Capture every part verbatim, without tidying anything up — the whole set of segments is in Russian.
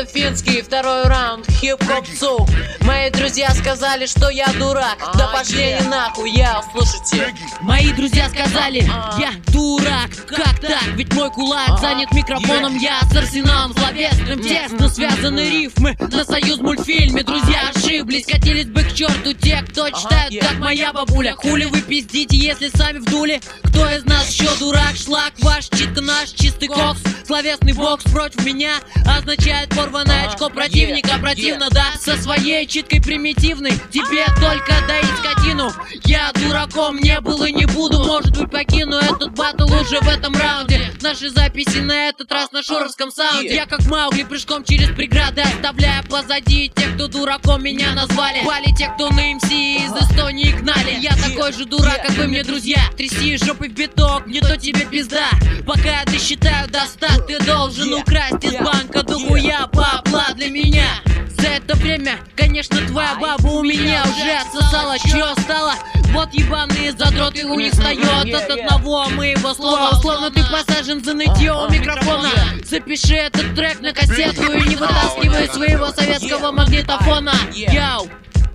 финский, второй раунд, хип-хоп цук. Мои друзья сказали, что я дурак. а, Да пошли yeah. они нахуй, я, услышите. Мои друзья сказали, я дурак. Как так? Ведь мой кулак занят микрофоном. Я с арсеналом словесным, тесно связаны рифмы на союз мультфильме. Друзья ошиблись, катились бы к черту те, кто читают, как моя бабуля. Хули вы пиздите, если сами вдули? Кто из нас еще дурак? Шлак ваш, читка наш, чистый кокс. Словесный бокс против меня означает порванное очко противника. Противно, да, со своей читкой примитивной. Тебе только доить скотину. Я дураком не был и не буду. Может быть, покину этот батл уже в этом раунде. Наши записи на этот раз на шуровском саунде. Я как Маугли прыжком через преграды, оставляя позади тех, кто дураком меня назвали. Пали те, кто на эм си из Эстонии гнали. Я такой же дурак, как вы мне, друзья. Тряси жопой в биток, не то тебе пизда. Пока я досчитаю до ста, ты должен украсть из банка дохуя бабла для меня. За это время, конечно, твоя баба у меня уже отсосала. Чё стало? Вот ебаные задроты, у них встает от одного моего слова. Условно ты посажен за нытье у микрофона. Запиши этот трек на кассету и не вытаскивай своего советского магнитофона. Яу!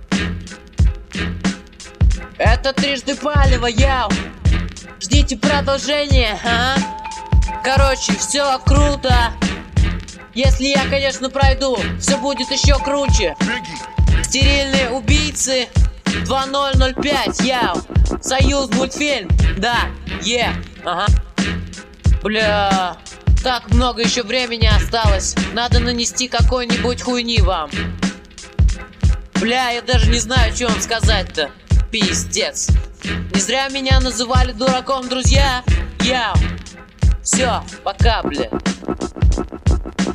Это трижды палево, яу. Ждите продолжения, а? Короче, все круто. Если я, конечно, пройду, все будет еще круче. Стерильные убийцы два ноль ноль пять, яу. Союз мультфильм, да, е, ага. Бля, так много еще времени осталось. Надо нанести какой-нибудь хуйни вам. Бля, я даже не знаю, что вам сказать-то. Пиздец. Не зря меня называли дураком, друзья. Яу. Все, пока, бля.